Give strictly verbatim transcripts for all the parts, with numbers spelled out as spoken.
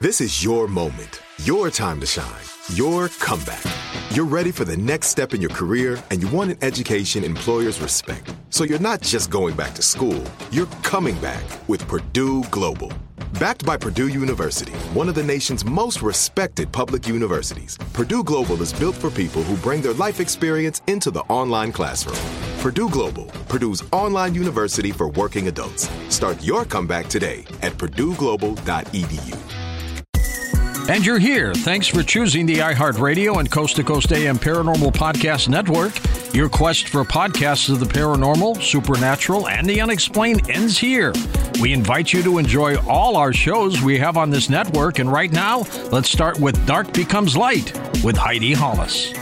This is your moment, your time to shine, your comeback. You're ready for the next step in your career, and you want an education employers respect. So you're not just going back to school, you're coming back with Purdue Global. Backed by Purdue University, one of the nation's most respected public universities, Purdue Global is built for people who bring their life experience into the online classroom. Purdue Global, Purdue's online university for working adults. Start your comeback today at purdue global dot e d u. And you're here. Thanks for choosing the iHeartRadio and Coast to Coast A M Paranormal Podcast Network. Your quest for podcasts of the paranormal, supernatural, and the unexplained ends here. We invite you to enjoy all our shows we have on this network. And right now, let's start with Dark Becomes Light with Heidi Hollis.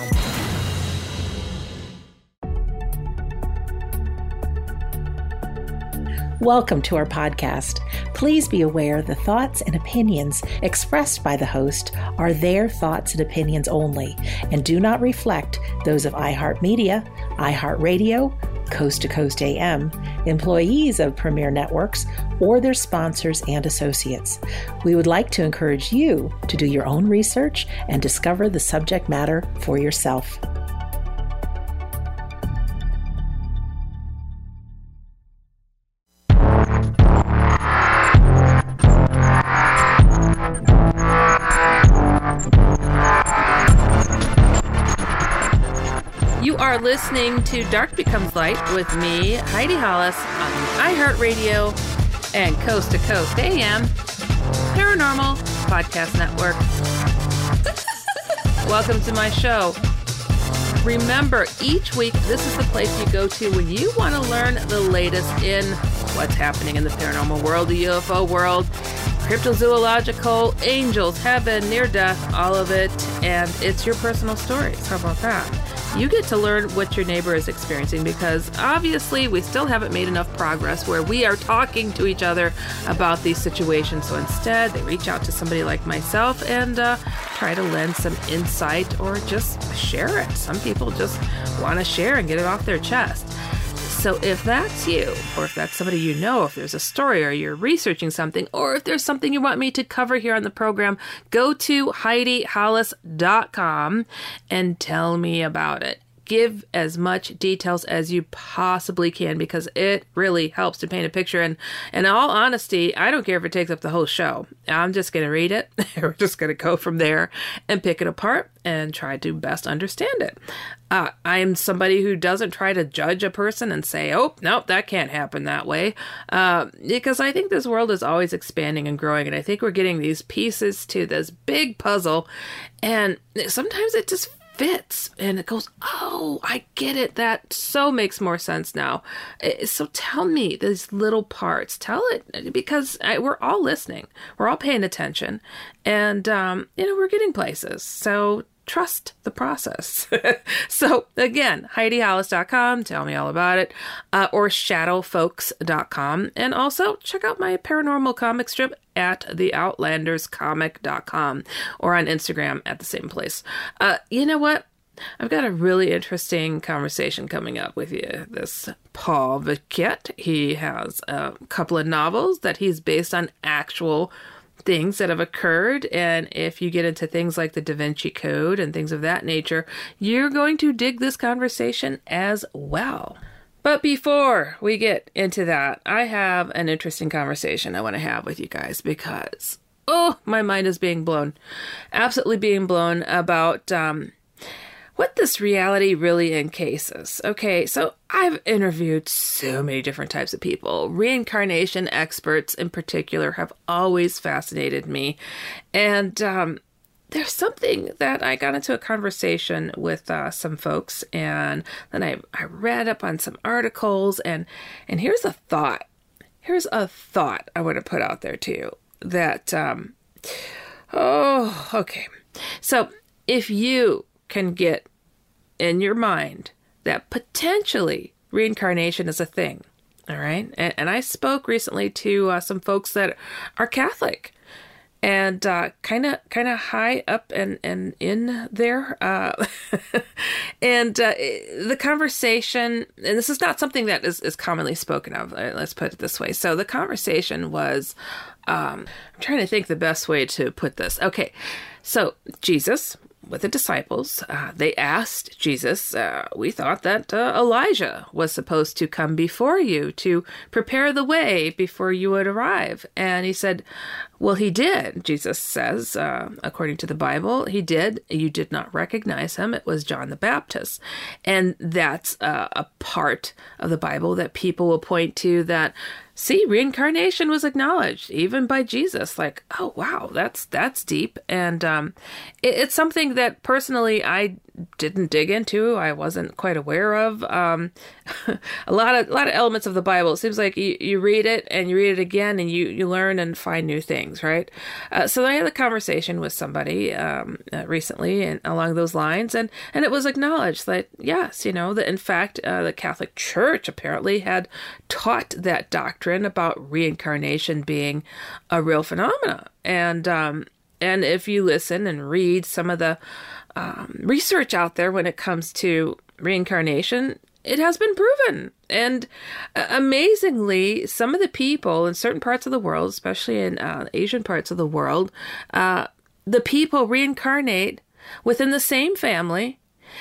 Welcome to our podcast. Please be aware the thoughts and opinions expressed by the host are their thoughts and opinions only and do not reflect those of iHeartMedia, iHeartRadio, Coast to Coast A M, employees of Premier Networks, or their sponsors and associates. We would like to encourage you to do your own research and discover the subject matter for yourself. You are listening to Dark Becomes Light with me, Heidi Hollis, on iHeartRadio and Coast to Coast A M Paranormal Podcast Network. Welcome to my show. Remember, each week, this is the place you go to when you want to learn the latest in what's happening in the paranormal world, the U F O world, cryptozoological, angels, heaven, near death, all of it, and it's your personal stories. How about that? You get to learn what your neighbor is experiencing because obviously we still haven't made enough progress where we are talking to each other about these situations. So instead, they reach out to somebody like myself and uh, try to lend some insight or just share it. Some people just want to share and get it off their chest. So if that's you, or if that's somebody you know, if there's a story or you're researching something, or if there's something you want me to cover here on the program, go to heidi hollis dot com and tell me about it. Give as much details as you possibly can because it really helps to paint a picture. And in all honesty, I don't care if it takes up the whole show. I'm just going to read it. We're just going to go from there and pick it apart and try to best understand it. Uh, I'm somebody who doesn't try to judge a person and say, oh, nope, that can't happen that way. Uh, because I think this world is always expanding and growing. And I think we're getting these pieces to this big puzzle. And sometimes it just fits and it goes, oh, I get it. That so makes more sense now. So tell me these little parts. Tell it because I, we're all listening. We're all paying attention. And, um, you know, we're getting places. So trust the process. So again, heidi hollis dot com, tell me all about it, uh, or shadow folks dot com. And also check out my paranormal comic strip at the outlanders comic dot com or on Instagram at the same place. Uh, you know what? I've got a really interesting conversation coming up with you. This Paul Vaquette, he has a couple of novels that he's based on actual things that have occurred. And if you get into things like the Da Vinci Code and things of that nature, you're going to dig this conversation as well. But before we get into that, I have an interesting conversation I want to have with you guys because, oh, my mind is being blown. Absolutely being blown about um, what this reality really encases. Okay, so I've interviewed so many different types of people. Reincarnation experts in particular have always fascinated me. And um, there's something that I got into a conversation with uh, some folks, and then I, I read up on some articles, and, and here's a thought. Here's a thought I want to put out there to you that, um, oh, okay. So if you can get in your mind that potentially reincarnation is a thing, all right? And, and I spoke recently to uh, some folks that are Catholic and kind of kind of high up and, and in there. Uh, and uh, the conversation, and this is not something that is, is commonly spoken of, let's put it this way. So the conversation was um, I'm trying to think the best way to put this. Okay, so Jesus with the disciples, uh, they asked Jesus, uh, we thought that uh, Elijah was supposed to come before you to prepare the way before you would arrive. And he said, well, he did. Jesus says, uh, according to the Bible, he did. You did not recognize him. It was John the Baptist. And that's uh, a part of the Bible that people will point to that, see, reincarnation was acknowledged even by Jesus. Like, oh, wow, that's that's deep. And um, it, it's something that personally I didn't dig into. I wasn't quite aware of. Um, a lot of a lot of elements of the Bible. It seems like you, you read it and you read it again and you, you learn and find new things, right? Uh, so I had a conversation with somebody um, uh, recently and along those lines, and, and it was acknowledged that, yes, you know, that in fact, uh, the Catholic Church apparently had taught that doctrine about reincarnation being a real phenomena. And um, and if you listen and read some of the um, research out there when it comes to reincarnation, it has been proven. And uh, amazingly, some of the people in certain parts of the world, especially in uh, Asian parts of the world, uh, the people reincarnate within the same family.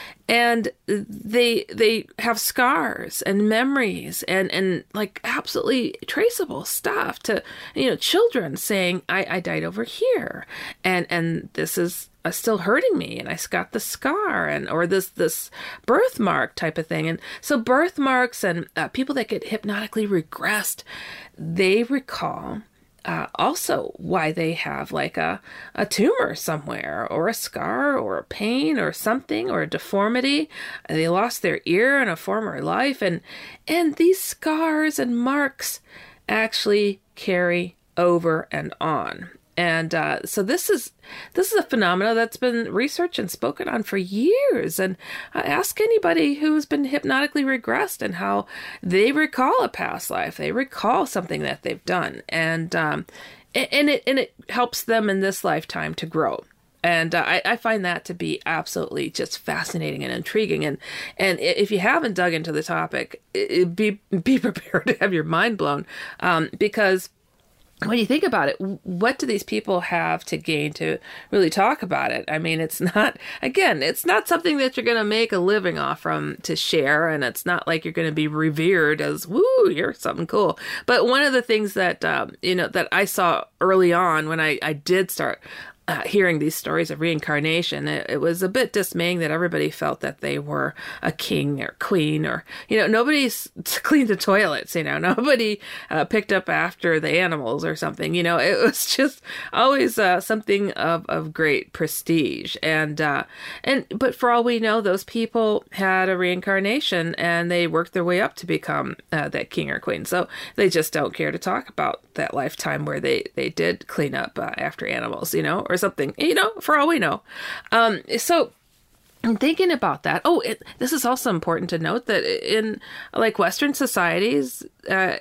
And they they have scars and memories and, and like absolutely traceable stuff to, you know, children saying, I, I died over here. And and this is uh, still hurting me. And I got the scar and or this this birthmark type of thing. And so birthmarks and uh, people that get hypnotically regressed, they recall Uh, also why they have like a, a tumor somewhere or a scar or a pain or something or a deformity. They lost their ear in a former life. And, and these scars and marks actually carry over and on. And uh, so this is this is a phenomena that's been researched and spoken on for years. And uh, ask anybody who's been hypnotically regressed and how they recall a past life. They recall something that they've done, and um, and it and it helps them in this lifetime to grow. And uh, I, I find that to be absolutely just fascinating and intriguing. And and if you haven't dug into the topic, it, be be prepared to have your mind blown, um, because when you think about it, what do these people have to gain to really talk about it? I mean, it's not, again, it's not something that you're going to make a living off from to share. And it's not like you're going to be revered as, woo, you're something cool. But one of the things that, um, you know, that I saw early on when I, I did start Uh, hearing these stories of reincarnation, it, it was a bit dismaying that everybody felt that they were a king or queen, or, you know, nobody's cleaned the toilets, you know, nobody uh, picked up after the animals or something, you know, it was just always uh, something of, of great prestige. And, uh, and, but for all we know, those people had a reincarnation and they worked their way up to become uh, that king or queen. So they just don't care to talk about that lifetime where they, they did clean up uh, after animals, you know, or something, you know, for all we know. Um, so I'm thinking about that. Oh, it, this is also important to note that in like Western societies, uh,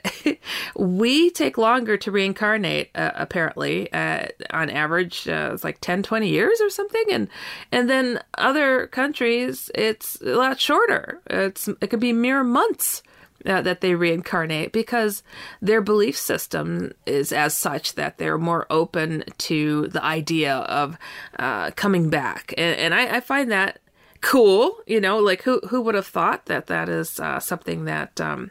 we take longer to reincarnate, uh, apparently, uh, on average, uh, it's like ten, twenty years or something. And, and then other countries, it's a lot shorter. It's, it could be mere months Uh, that they reincarnate, because their belief system is as such that they're more open to the idea of uh, coming back. And, and I, I find that cool, you know, like who who would have thought that that is uh, something that um,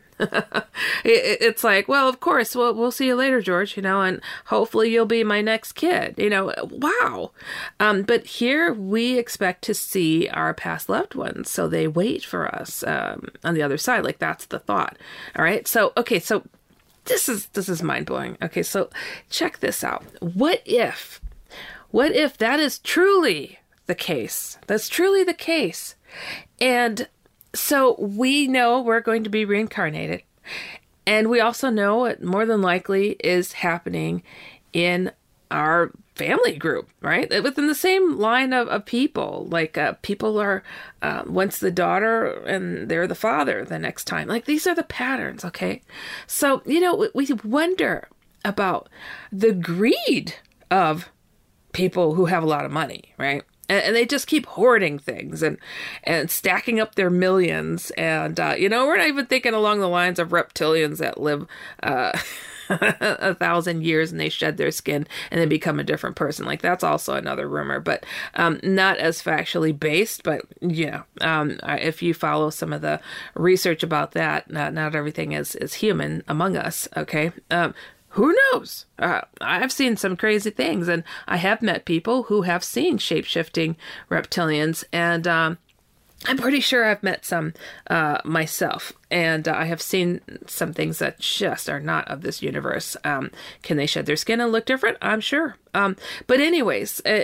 it, it's like, well, of course, we'll, we'll see you later, George, you know, and hopefully you'll be my next kid, you know, wow. Um, but here we expect to see our past loved ones. So they wait for us um, on the other side. Like that's the thought. All right. So, okay. So this is, this is mind blowing. Okay. So check this out. What if, what if that is truly the case? That's truly the case. And so we know we're going to be reincarnated. And we also know what more than likely is happening in our family group, right? Within the same line of, of people. Like uh, people are, uh, once the daughter and they're the father the next time. Like these are the patterns, okay? So, you know, we wonder about the greed of people who have a lot of money, right? And they just keep hoarding things and, and stacking up their millions. And, uh, you know, we're not even thinking along the lines of reptilians that live uh, a thousand years and they shed their skin and they become a different person. Like, that's also another rumor, but um, not as factually based. But, you know, um, if you follow some of the research about that, not, not everything is, is human among us, okay? Um, who knows? Uh, I've seen some crazy things, and I have met people who have seen shape-shifting reptilians, and um, I'm pretty sure I've met some uh, myself, and uh, I have seen some things that just are not of this universe. Um, can they shed their skin and look different? I'm sure. Um, but anyways, uh,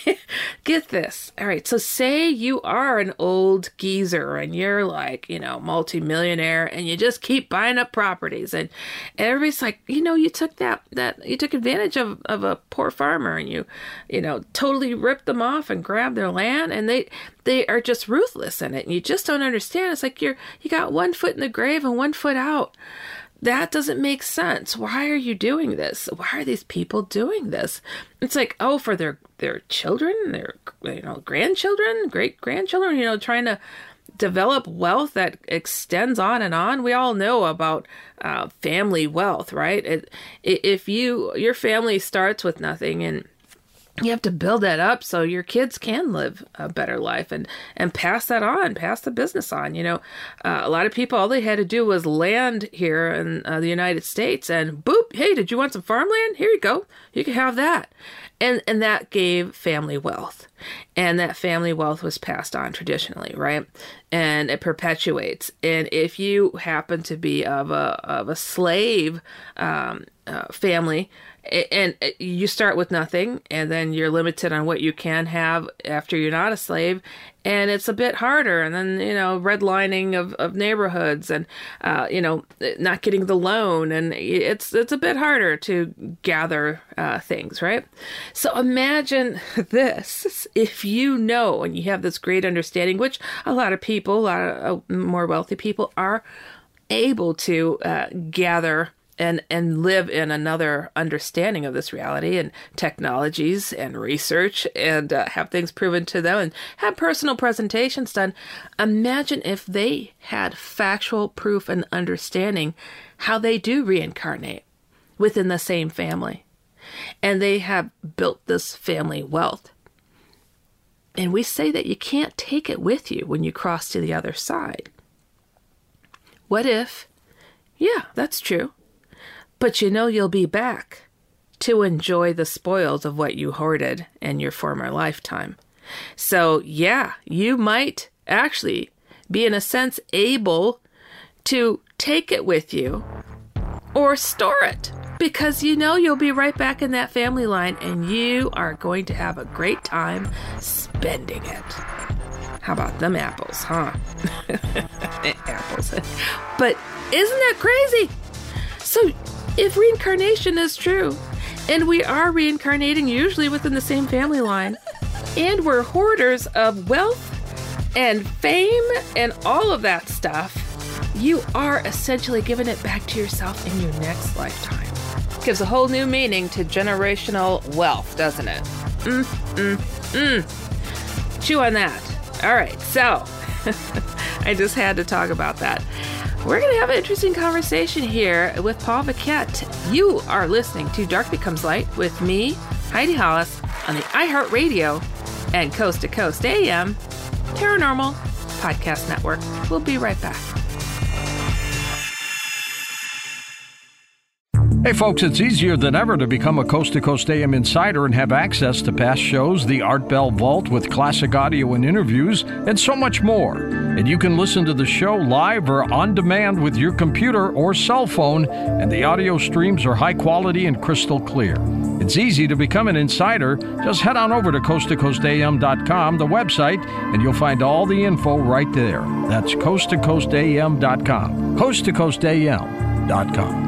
get this. All right, so say you are an old geezer and you're like, you know, multimillionaire, and you just keep buying up properties, and, and everybody's like, you know, you took that that you took advantage of, of a poor farmer, and you, you know, totally ripped them off and grabbed their land, and they they are just ruthless in it, and you just don't understand. It's like you're you got one foot in the grave and one foot out. That doesn't make sense. Why are you doing this? Why are these people doing this? It's like, oh, for their, their children, their, you know, grandchildren, great grandchildren, you know, trying to develop wealth that extends on and on. We all know about uh, family wealth, right? It, if you, your family starts with nothing, and you have to build that up so your kids can live a better life and, and pass that on, pass the business on. You know, uh, a lot of people, all they had to do was land here in uh, the United States, and boop, hey, did you want some farmland? Here you go. You can have that. And and that gave family wealth. And that family wealth was passed on traditionally, right? And it perpetuates. And if you happen to be of a of a slave um, uh, family, and you start with nothing, and then you're limited on what you can have after you're not a slave, and it's a bit harder. And then, you know, redlining of, of neighborhoods, and, uh, you know, not getting the loan, and it's it's a bit harder to gather uh, things, right? So imagine this. If you know, and you have this great understanding, which a lot of people, a lot of uh, more wealthy people are able to uh, gather and and live in another understanding of this reality and technologies and research, and uh, have things proven to them, and have personal presentations done. Imagine if they had factual proof and understanding how they do reincarnate within the same family, and they have built this family wealth. And we say that you can't take it with you when you cross to the other side. What if, yeah, that's true, but you know you'll be back to enjoy the spoils of what you hoarded in your former lifetime. So yeah, you might actually be in a sense able to take it with you or store it, because you know you'll be right back in that family line, and you are going to have a great time spending it. How about them apples, huh? Apples. But isn't that crazy? So if reincarnation is true, and we are reincarnating usually within the same family line, and we're hoarders of wealth and fame and all of that stuff, you are essentially giving it back to yourself in your next lifetime. Gives a whole new meaning to generational wealth, doesn't it? Mm, mm, mm. Chew on that. All right, so I just had to talk about that. We're going to have an interesting conversation here with Paul Paquette. You are listening to Dark Becomes Light with me, Heidi Hollis, on the iHeartRadio and Coast to Coast A M Paranormal Podcast Network. We'll be right back. Hey folks, it's easier than ever to become a Coast to Coast A M Insider and have access to past shows, the Art Bell Vault with classic audio and interviews, and so much more. And you can listen to the show live or on demand with your computer or cell phone, and the audio streams are high quality and crystal clear. It's easy to become an insider. Just head on over to coast to coast a m dot com, the website, and you'll find all the info right there. That's coast to coast a m dot com. coast to coast a m dot com.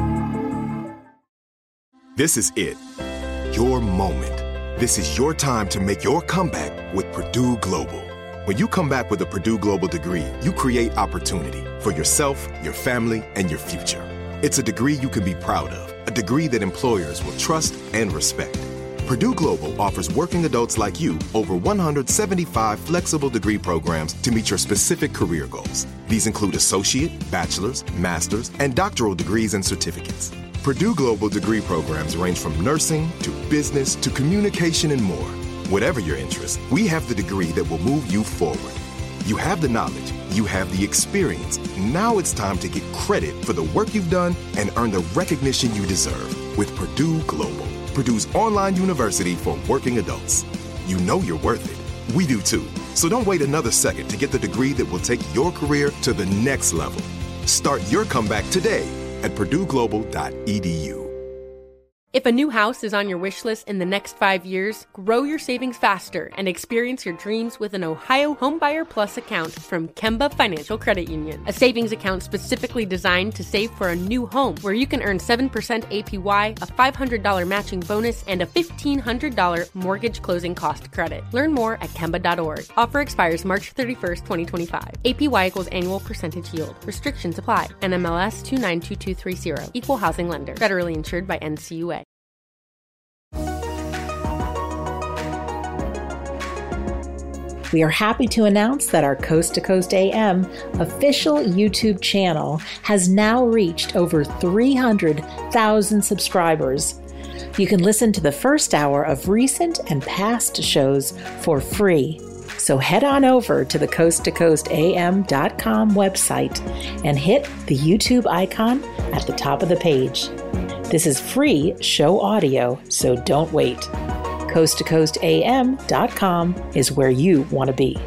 This is it. Your moment. This is your time to make your comeback with Purdue Global. When you come back with a Purdue Global degree, you create opportunity for yourself, your family, and your future. It's a degree you can be proud of, a degree that employers will trust and respect. Purdue Global offers working adults like you over one hundred seventy-five flexible degree programs to meet your specific career goals. These include associate, bachelor's, master's, and doctoral degrees and certificates. Purdue Global degree programs range from nursing to business to communication and more. Whatever your interest, we have the degree that will move you forward. You have the knowledge, you have the experience. Now it's time to get credit for the work you've done and earn the recognition you deserve with Purdue Global, Purdue's online university for working adults. You know you're worth it. We do too. So don't wait another second to get the degree that will take your career to the next level. Start your comeback today at purdue global dot e d u. If a new house is on your wish list in the next five years, grow your savings faster and experience your dreams with an Ohio Homebuyer Plus account from Kemba Financial Credit Union. A savings account specifically designed to save for a new home where you can earn seven percent A P Y, a five hundred dollars matching bonus, and a fifteen hundred dollars mortgage closing cost credit. Learn more at kemba dot org. Offer expires March thirty-first, twenty twenty-five. A P Y equals annual percentage yield. Restrictions apply. N M L S two nine two two three zero. Equal housing lender. Federally insured by N C U A. We are happy to announce that our Coast to Coast A M official YouTube channel has now reached over three hundred thousand subscribers. You can listen to the first hour of recent and past shows for free. So head on over to the coast to coast a m dot com website and hit the YouTube icon at the top of the page. This is free show audio, so don't wait. coast to coast a m dot com is where you want to be.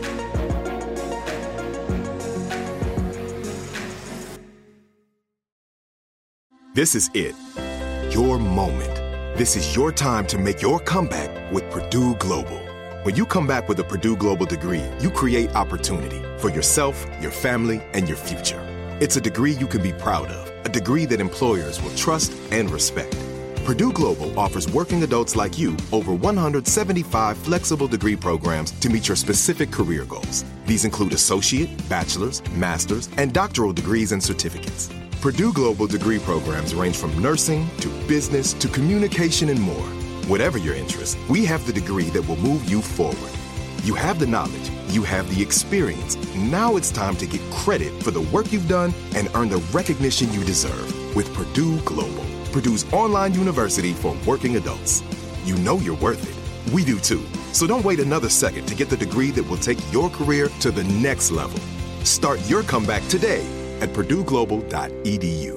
This is it. Your moment. This is your time to make your comeback with Purdue Global. When you come back with a Purdue Global degree, you create opportunity for yourself, your family, and your future. It's a degree you can be proud of, a degree that employers will trust and respect. Purdue Global offers working adults like you over one hundred seventy-five flexible degree programs to meet your specific career goals. These include associate, bachelor's, master's, and doctoral degrees and certificates. Purdue Global degree programs range from nursing to business to communication and more. Whatever your interest, we have the degree that will move you forward. You have the knowledge, you have the experience. Now it's time to get credit for the work you've done and earn the recognition you deserve with Purdue Global, Purdue's online university for working adults. You know you're worth it. We do too. So don't wait another second to get the degree that will take your career to the next level. Start your comeback today at purdue global dot e d u.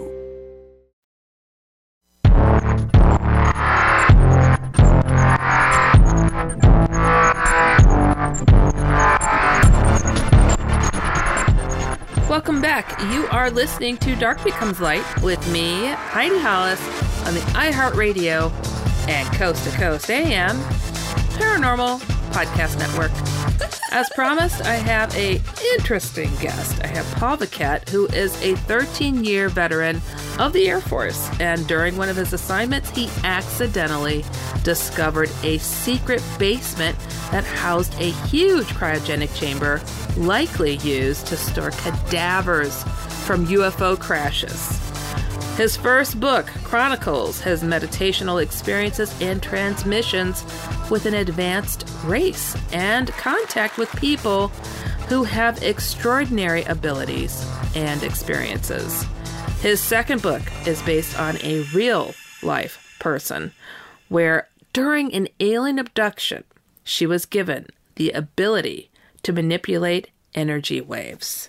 Welcome back. You are listening to Dark Becomes Light with me, Heidi Hollis, on the iHeartRadio and Coast to Coast A M Paranormal Podcast Network. As promised, I have a interesting guest. I have Paul Vaquette, who is a thirteen-year veteran of the Air Force, and during one of his assignments, he accidentally discovered a secret basement that housed a huge cryogenic chamber, likely used to store cadavers from U F O crashes. His first book chronicles his meditational experiences and transmissions with an advanced race and contact with people who have extraordinary abilities and experiences. His second book is based on a real-life person where, during an alien abduction, she was given the ability to manipulate energy waves.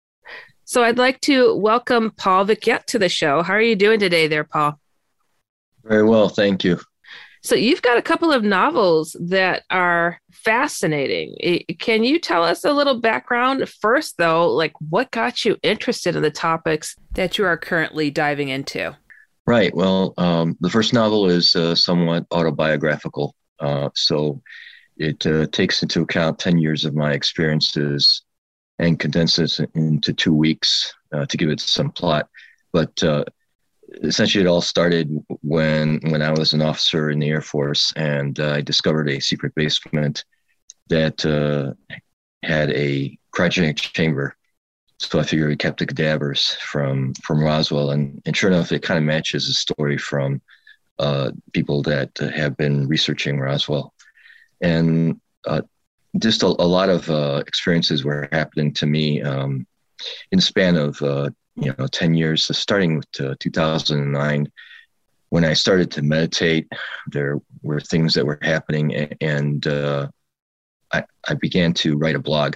So I'd like to welcome Paul Vaquette to the show. How are you doing today there, Paul? Very well, thank you. So you've got a couple of novels that are fascinating. Can you tell us a little background first, though? Like, what got you interested in the topics that you are currently diving into? Right. Well, um, the first novel is uh, somewhat autobiographical. Uh, so it uh, takes into account ten years of my experiences and condenses it into two weeks uh, to give it some plot. But uh, essentially, it all started when when I was an officer in the Air Force, and uh, I discovered a secret basement that uh, had a cryogenic chamber. So I figured it kept the cadavers from from Roswell, and, and sure enough, it kind of matches a story from uh, people that uh, have been researching Roswell. And uh, just a, a lot of uh, experiences were happening to me um, in the span of uh, you know, ten years, so starting with uh, two thousand nine, when I started to meditate, there were things that were happening, and uh, I, I began to write a blog.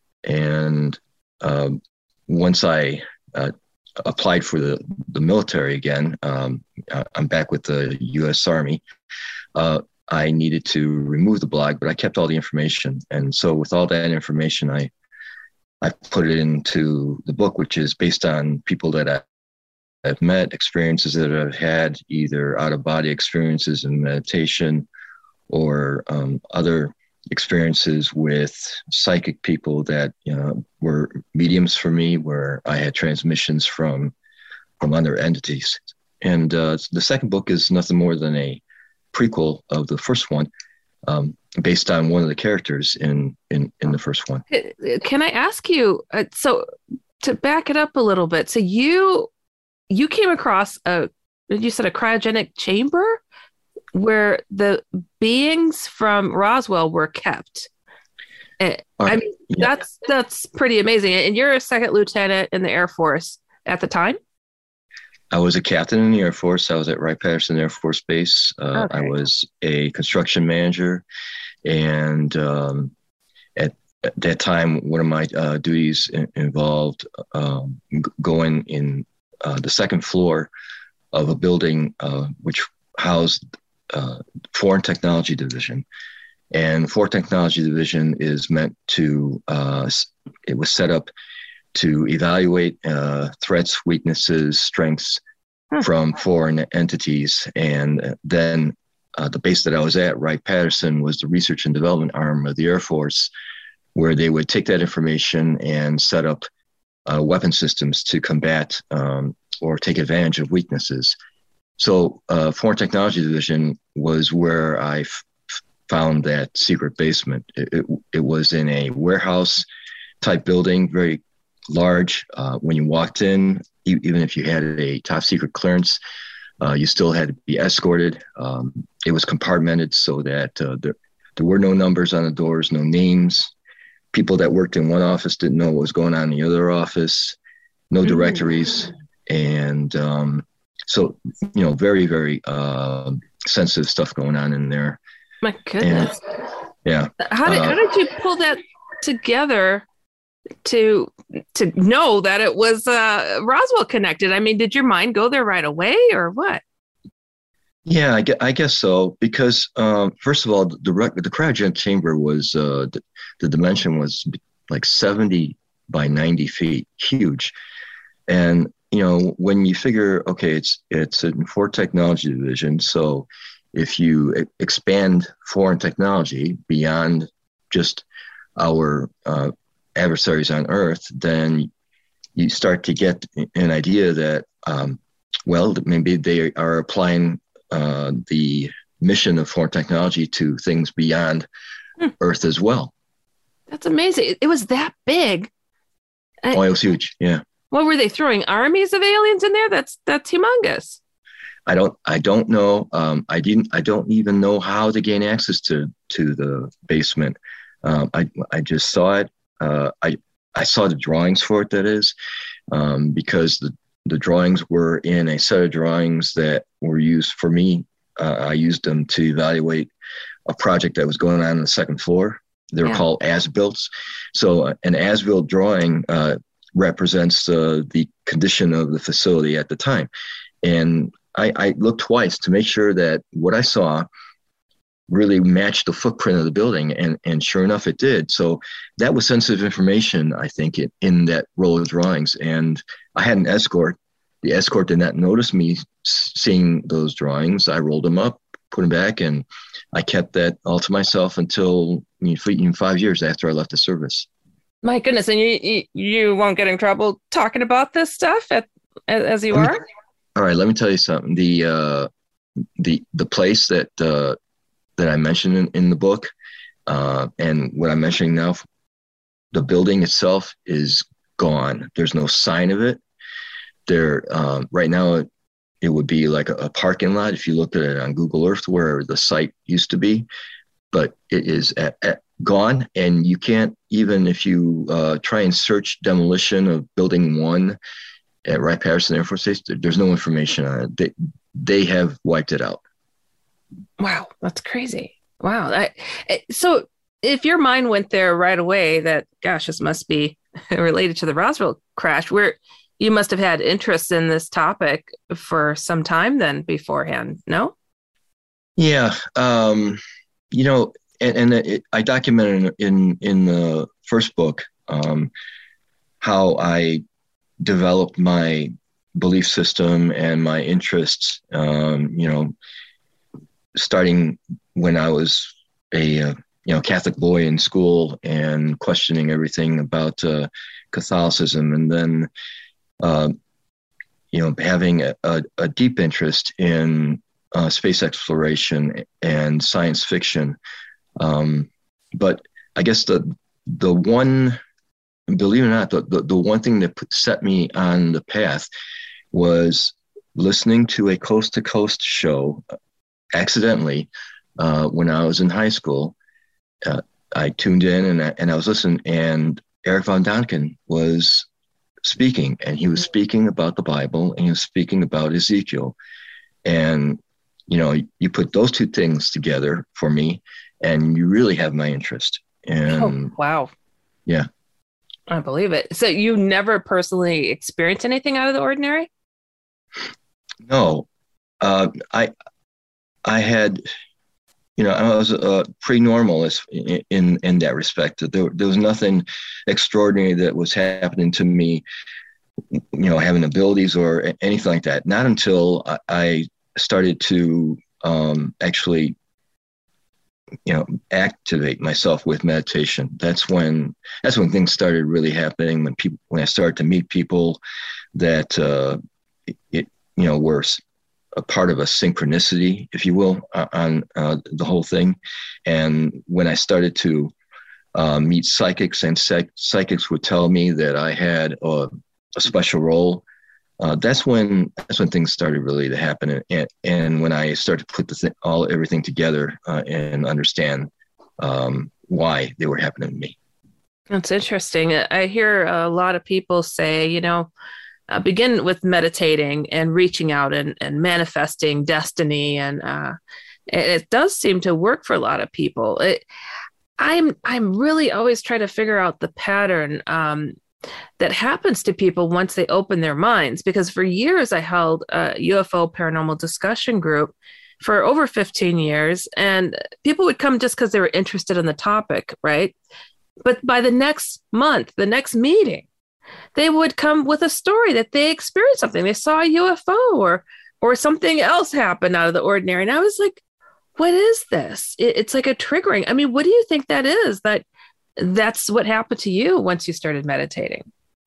And um, once I uh, applied for the, the military again, um, I'm back with the U S Army. Uh, I needed to remove the blog, but I kept all the information. And so with all that information, I I put it into the book, which is based on people that I, I've met, experiences that I've had, either out-of-body experiences in meditation or um, other experiences with psychic people that, you know, were mediums for me, where I had transmissions from from other entities. And uh, the second book is nothing more than a prequel of the first one, um, based on one of the characters in, in, in the first one. Can I ask you, uh, so to back it up a little bit, so you you came across a, you said a cryogenic chamber where the beings from Roswell were kept. Uh, I mean, yeah. that's that's pretty amazing. And you're a second lieutenant in the Air Force at the time? I was a captain in the Air Force. I was at Wright-Patterson Air Force Base. Uh, okay. I was a construction manager. And um, at, at that time, one of my uh, duties in, involved um, g- going in uh, the second floor of a building uh, which housed uh, Foreign Technology Division. And Foreign Technology Division is meant to, uh, it was set up to evaluate uh, threats, weaknesses, strengths hmm. from foreign entities. And then uh, the base that I was at, Wright-Patterson, was the research and development arm of the Air Force, where they would take that information and set up uh, weapon systems to combat um, or take advantage of weaknesses. So uh, Foreign Technology Division was where I f- found that secret basement. It, it, it was in a warehouse type building, very large. Uh, when you walked in, e- even if you had a top secret clearance, uh, you still had to be escorted. Um, it was compartmented so that uh, there, there were no numbers on the doors, no names. People that worked in one office didn't know what was going on in the other office, no directories. Mm-hmm. And um, so, you know, very, very uh, sensitive stuff going on in there. My goodness. And, yeah. How did, uh, how did you pull that together to to know that it was uh, Roswell connected? I mean, did your mind go there right away or what? Yeah, I guess, I guess so. Because um, first of all, the the cryogenic chamber was uh, the, the dimension was like seventy by ninety feet, huge. And you know, when you figure, okay, it's it's in Foreign Technology Division, so if you e- expand foreign technology beyond just our uh, adversaries on Earth, then you start to get an idea that, um, well, maybe they are applying uh, the mission of foreign technology to things beyond hmm. Earth as well. That's amazing. It was that big. I, oh, it was huge. Yeah. What were they throwing? Armies of aliens in there? That's that's humongous. I don't I don't know. Um, I didn't. I don't even know how to gain access to to the basement. Um, I I just saw it. Uh, I I saw the drawings for it. That is, um, because the the drawings were in a set of drawings that were used for me. Uh, I used them to evaluate a project that was going on on the second floor. They were yeah. called as-builts. So uh, an as-built drawing uh, represents uh, the condition of the facility at the time. And I, I looked twice to make sure that what I saw really matched the footprint of the building. And, and sure enough, it did. So that was sensitive information, I think, in, in that roll of drawings. And I had an escort. The escort did not notice me seeing those drawings. I rolled them up, put them back, and I kept that all to myself until you know, five years after I left the service. My goodness. And you, you, you won't get in trouble talking about this stuff at, as you are? All right, let me tell you something. The uh, the the place that uh, that I mentioned in, in the book, uh, and what I'm mentioning now, the building itself is gone. There's no sign of it. There um, right now, it, it would be like a, a parking lot if you looked at it on Google Earth, where the site used to be, but it is at, at gone, and you can't even if you uh, try and search demolition of building one at Wright-Patterson Air Force Base, there's no information on it. They, they have wiped it out. Wow, that's crazy. Wow. I, so if your mind went there right away that, gosh, this must be related to the Roswell crash, where you must have had interest in this topic for some time then beforehand, no? Yeah. Um, you know, and, and it, I documented in, in the first book um, how I developed my belief system and my interests, um, you know, starting when I was a uh, you know Catholic boy in school and questioning everything about uh, Catholicism, and then uh, you know having a, a, a deep interest in uh, space exploration and science fiction. Um, but I guess the the one, believe it or not, the, the, the one thing that put, set me on the path was listening to a Coast to Coast show accidentally uh, when I was in high school. Uh, I tuned in and I, and I was listening, and Eric Von Däniken was speaking, and he was speaking about the Bible, and he was speaking about Ezekiel. And, you know, you put those two things together for me, and you really have my interest. And oh, wow. Yeah. I believe it. So you never personally experienced anything out of the ordinary? No. Uh, I I had, you know, I was uh, pretty normal in, in in that respect. There, there was nothing extraordinary that was happening to me, you know, having abilities or anything like that. Not until I, I started to um, actually, you know, activate myself with meditation. That's when that's when things started really happening. When people, when I started to meet people that uh, it, you know, were a part of a synchronicity, if you will, uh, on uh, the whole thing. And when I started to uh, meet psychics, and psych- psychics would tell me that I had a, a special role, uh, that's when that's when things started really to happen. And, and when I started to put the th- all everything together uh, and understand um, why they were happening to me. That's interesting. I hear a lot of people say, you know, Uh, begin with meditating and reaching out and, and manifesting destiny. And uh, it, it does seem to work for a lot of people. It, I'm I'm really always trying to figure out the pattern um, that happens to people once they open their minds. Because for years I held a U F O paranormal discussion group for over fifteen years. And people would come just because they were interested in the topic, right? But by the next month, the next meeting, they would come with a story that they experienced something. They saw a U F O or or something else happen out of the ordinary. And I was like, what is this? It, it's like a triggering. I mean, what do you think that is? That that's what happened to you once you started meditating?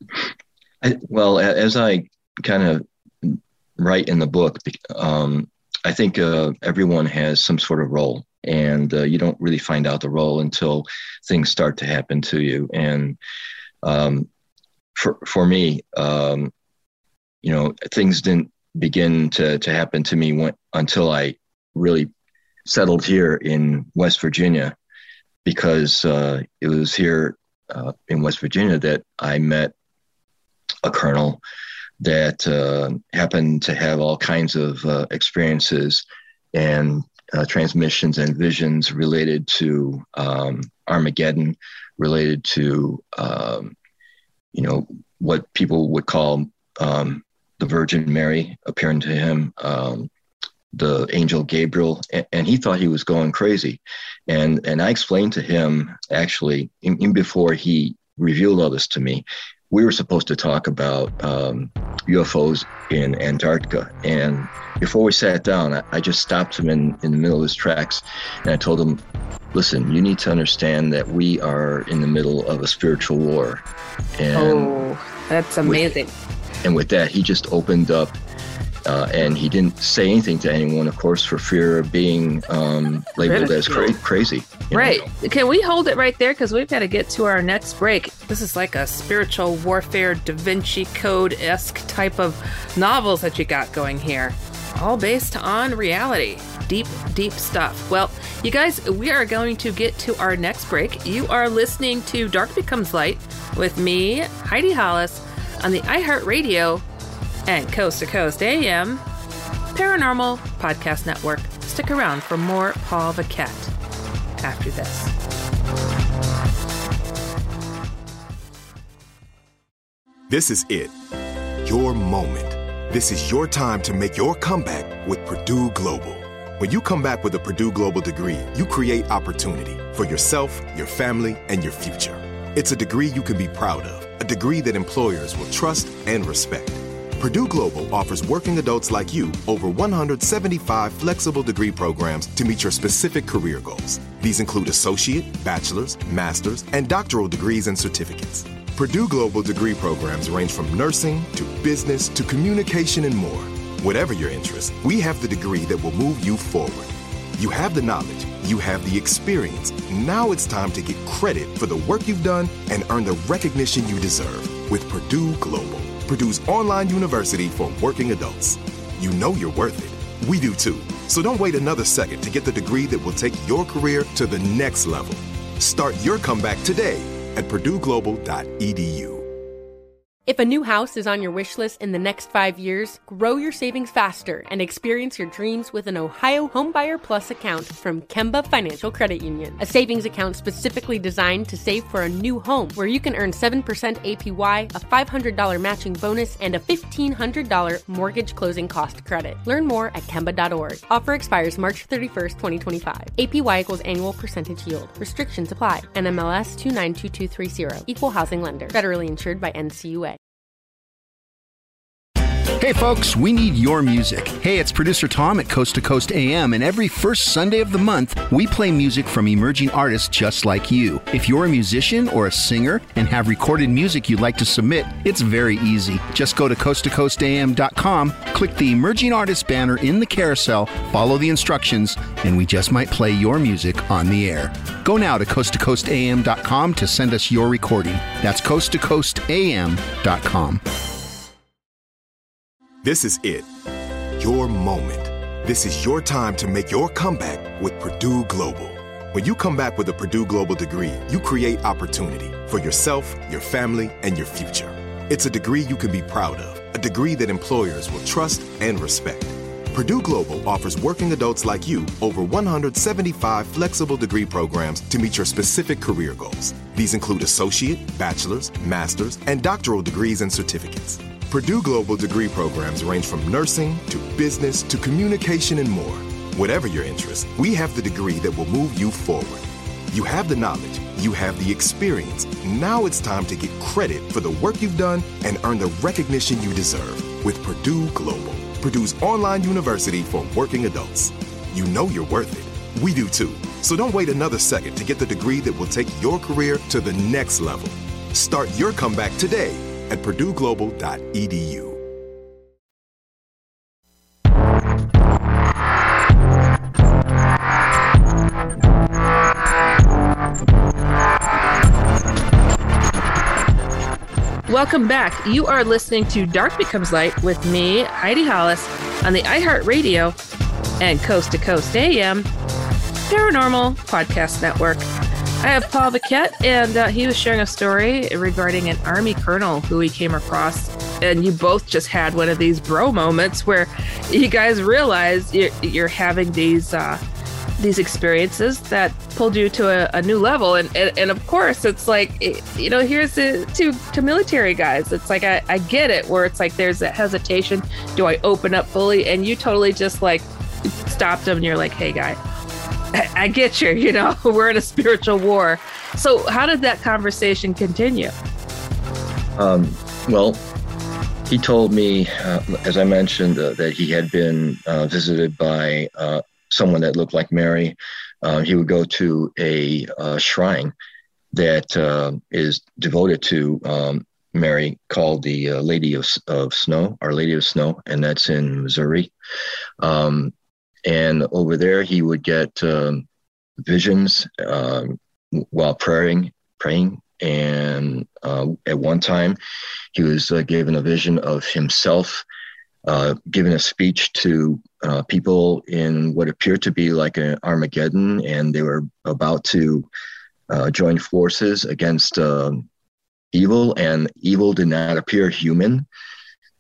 I, well, as I kind of write in the book, um, I think uh, everyone has some sort of role. And uh, you don't really find out the role until things start to happen to you. And um For for me, um, you know, things didn't begin to, to happen to me when, until I really settled here in West Virginia, because uh, it was here uh, in West Virginia that I met a colonel that uh, happened to have all kinds of uh, experiences and uh, transmissions and visions related to um, Armageddon, related to um, you know, what people would call um, the Virgin Mary appearing to him, um, the angel Gabriel, and, and he thought he was going crazy. And and I explained to him, actually, even before he revealed all this to me, we were supposed to talk about um, U F Os in Antarctica. And before we sat down, I, I just stopped him in, in the middle of his tracks, and I told him, listen, you need to understand that we are in the middle of a spiritual war. And oh, that's amazing. With, and with that, he just opened up, uh, and he didn't say anything to anyone, of course, for fear of being um, labeled as cra- crazy. Right. know? Can we hold it right there? Because we've got to get to our next break. This is like a spiritual warfare, Da Vinci Code-esque type of novels that you got going here. All based on reality. Deep, deep stuff. Well, you guys, we are going to get to our next break. You are listening to Dark Becomes Light with me, Heidi Hollis, on the iHeartRadio and Coast to Coast A M, Paranormal Podcast Network. Stick around for more Paul Vaquette after this. This is it. Your moment. This is your time to make your comeback with Purdue Global. When you come back with a Purdue Global degree, you create opportunity for yourself, your family, and your future. It's a degree you can be proud of, a degree that employers will trust and respect. Purdue Global offers working adults like you over one hundred seventy-five flexible degree programs to meet your specific career goals. These include associate, bachelor's, master's, and doctoral degrees and certificates. Purdue Global degree programs range from nursing to business to communication and more. Whatever your interest, we have the degree that will move you forward. You have the knowledge, you have the experience. Now it's time to get credit for the work you've done and earn the recognition you deserve with Purdue Global, Purdue's online university for working adults. You know you're worth it. We do too. So don't wait another second to get the degree that will take your career to the next level. Start your comeback today at purdue global dot e d u. If a new house is on your wish list in the next five years, grow your savings faster and experience your dreams with an Ohio Homebuyer Plus account from Kemba Financial Credit Union. A savings account specifically designed to save for a new home where you can earn seven percent A P Y, a five hundred dollars matching bonus, and a fifteen hundred dollars mortgage closing cost credit. Learn more at kemba dot org. Offer expires March thirty-first, twenty twenty-five. A P Y equals annual percentage yield. Restrictions apply. N M L S two nine two two three zero. Equal housing lender. Federally insured by N C U A. Hey folks, we need your music. Hey, it's producer Tom at Coast to Coast A M, and every first Sunday of the month, we play music from emerging artists just like you. If you're a musician or a singer and have recorded music you'd like to submit, it's very easy. Just go to coast to coast a m dot com, click the Emerging Artists banner in the carousel, follow the instructions, and we just might play your music on the air. Go now to coast to coast a m dot com to send us your recording. That's coast to coast a m dot com. This is it. Your moment. This is your time to make your comeback with Purdue Global. When you come back with a Purdue Global degree, you create opportunity for yourself, your family, and your future. It's a degree you can be proud of, a degree that employers will trust and respect. Purdue Global offers working adults like you over one hundred seventy-five flexible degree programs to meet your specific career goals. These include associate, bachelor's, master's, and doctoral degrees and certificates. Purdue Global degree programs range from nursing to business to communication and more. Whatever your interest, we have the degree that will move you forward. You have the knowledge, you have the experience. Now it's time to get credit for the work you've done and earn the recognition you deserve with Purdue Global, Purdue's online university for working adults. You know you're worth it. We do too. So don't wait another second to get the degree that will take your career to the next level. Start your comeback today at purdue global dot e d u. Welcome back. You are listening to Dark Becomes Light with me, Heidi Hollis, on the iHeartRadio and Coast to Coast A M Paranormal Podcast Network. I have Paul Vaquette, and uh, he was sharing a story regarding an Army colonel who he came across, and you both just had one of these bro moments where you guys realize you're, you're having these uh, these experiences that pulled you to a, a new level, and, and and of course it's like, you know, here's the to to military guys, it's like I, I get it, where it's like there's that hesitation, do I open up fully? And you totally just like stopped him, and you're like, hey guy, I get you, you know, we're in a spiritual war. So how did that conversation continue? Um, well, he told me, uh, as I mentioned, uh, that he had been uh, visited by uh, someone that looked like Mary. Uh, he would go to a uh, shrine that uh, is devoted to um, Mary called the uh, Lady of, of Snow, Our Lady of Snow, and that's in Missouri. Um, And over there, he would get um, visions um, while praying, praying. And uh, at one time, he was uh, given a vision of himself uh, giving a speech to uh, people in what appeared to be like an Armageddon, and they were about to uh, join forces against uh, evil, and evil did not appear human.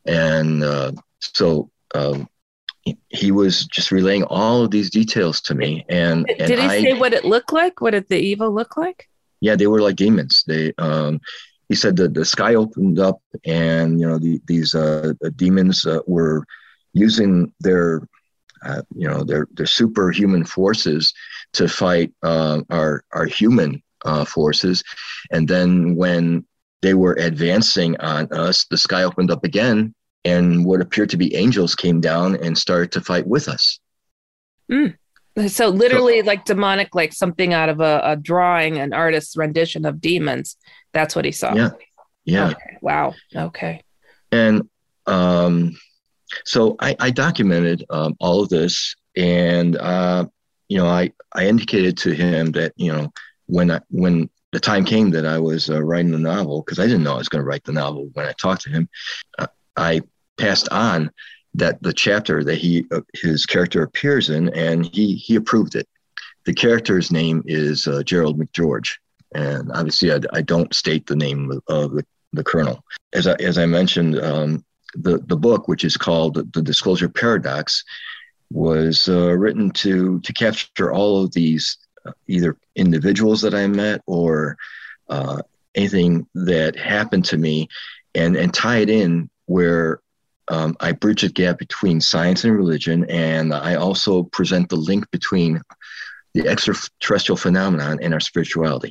And uh, so um, he, he was just relaying all of these details to me. And, did, and did he I, say what it looked like? What did the evil look like? Yeah, they were like demons. They, um, he said that the sky opened up, and you know the, these uh, demons uh, were using their, uh, you know, their their superhuman forces to fight uh, our our human uh, forces. And then when they were advancing on us, the sky opened up again, and what appeared to be angels came down and started to fight with us. Mm. So literally so, like demonic, like something out of a, a drawing, an artist's rendition of demons. That's what he saw. Yeah. Yeah. Okay. Wow. Okay. And um, so I, I documented um, all of this, and uh, you know, I, I indicated to him that, you know, when I, when the time came that I was uh, writing the novel, because I didn't know I was going to write the novel when I talked to him, uh, I passed on that the chapter that he uh, his character appears in, and he he approved it. The character's name is uh, Gerald McGeorge, and obviously I, I don't state the name of, of the, the Colonel. As I as I mentioned, um, the the book, which is called The Disclosure Paradox, was uh, written to to capture all of these uh, either individuals that I met or uh, anything that happened to me, and and tie it in where Um, I bridge the gap between science and religion, and I also present the link between the extraterrestrial phenomenon and our spirituality.